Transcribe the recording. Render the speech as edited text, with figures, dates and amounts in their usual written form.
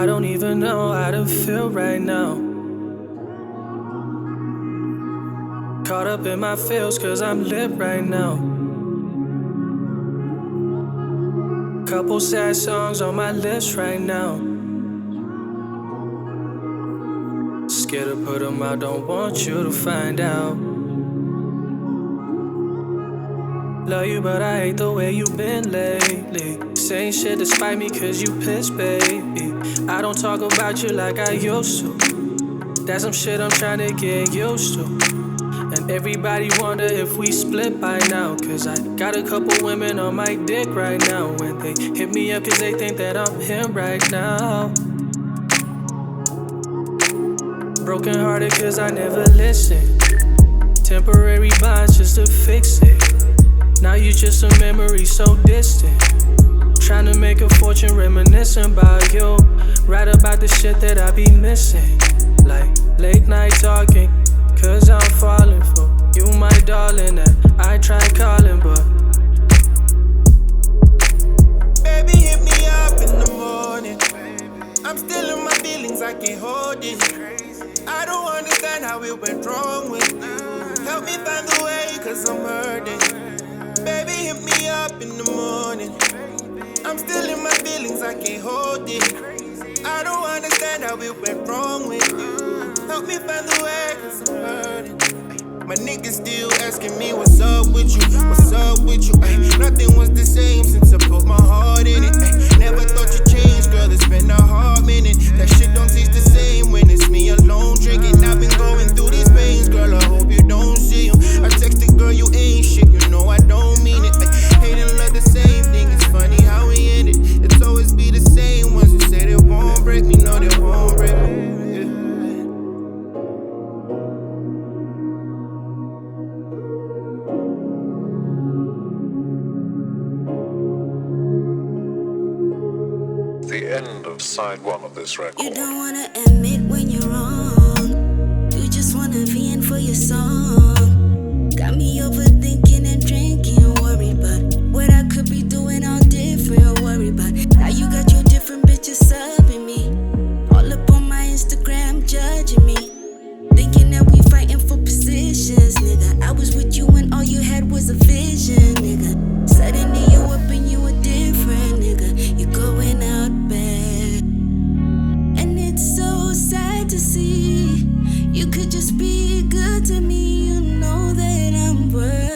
don't even know how to feel right now. Caught up in my feels cause I'm lit right now. Couple sad songs on my lips right now. Scared to put them out, don't want you to find out. Love you, but I hate the way you been lately. Saying shit despite me cause you pissed, baby. I don't talk about you like I used to. That's some shit I'm trying to get used to. And everybody wonder if we split by now. Cause I got a couple women on my dick right now. When they hit me up cause they think that I'm him right now. Broken hearted cause I never listened. Temporary bonds just to fix it. Now you just a memory so distant. Tryna make a fortune reminiscing about you. Write about the shit that I be missing. Like late night talking, cause I'm falling for you, my darling. And I tried calling, but baby, hit me up in the morning. I'm still in my feelings, I can't hold it. I don't understand how it went wrong with you. Help me find the way, cause I'm hurting. Baby, hit me up in the morning. I'm still in my feelings, I can't hold it. I don't understand how it went wrong with you. Help me find the way, cause I'm hurting. My niggas still asking me what's up with you, what's up with you. Nothing was the same since I put my heart in it. Never thought you changed, girl, it's been a hard minute. That shit don't taste the same when it's me alone drinking. I've been going through these pains, girl, I hope you don't see them. I texted, girl, you ain't shit, you know I don't mean it. Hate and love the same thing, it's funny how we end it. It's always be the same ones who say they won't break me, no they won't break me. The end of side one of this record. You don't wanna admit when you're wrong. You just wanna be in for your song. Got me overthinking and drinking, worried about what I could be doing all different. Worried about now you got your different bitches subbing me. All up on my Instagram judging me. Thinking that we fighting for positions, nigga. I was with you when all you had was a vision, nigga. Suddenly you up and you a different nigga. You going out bad. And it's so sad to see. You could just be good to me. You know that I'm worth